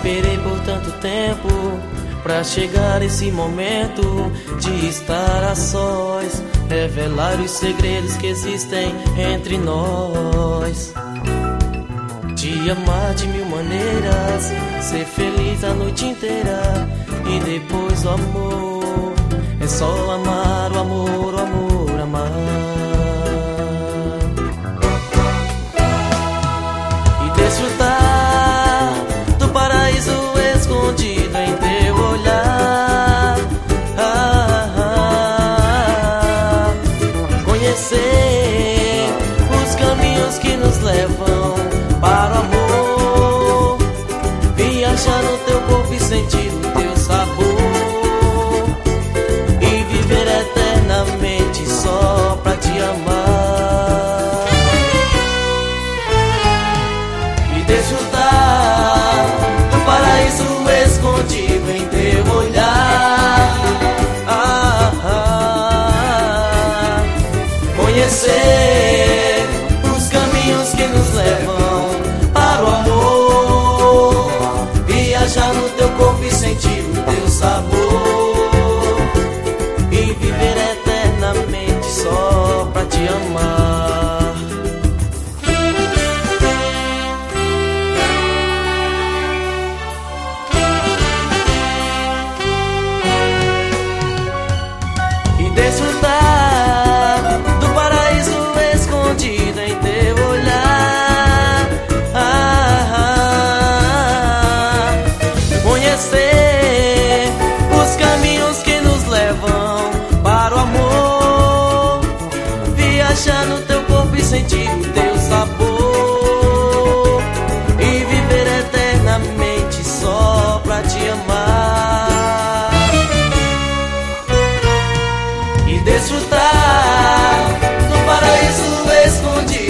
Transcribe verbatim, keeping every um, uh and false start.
esperei por tanto tempo pra chegar esse momento de estar a sós, revelar os segredos que existem entre nós. Te amar de mil maneiras, ser feliz a noite inteira, e depois o amor é só amar, o amor, o amor, amar. E desfrutar do paraíso escondido em teu olhar. Ah, ah, ah. Conhecer os caminhos que nos levam para o amor, viajar no teu corpo e sentir o teu sabor, e viver eternamente só pra te amar. E desfrutar do paraíso escondido em teu olhar. Ah, ah, ah. Conhecer os caminhos que nos levam para o amor, viajar no teu corpo e sentir o teu sabor, e viver eternamente só pra te amar. E desfrutar do paraíso escondido em teu olhar. Ah, ah, conhecer os caminhos que nos levam para o amor, viajar no teu corpo e sentir o teu sabor, e viver eternamente só pra te amar. E desfrutar do paraíso escondido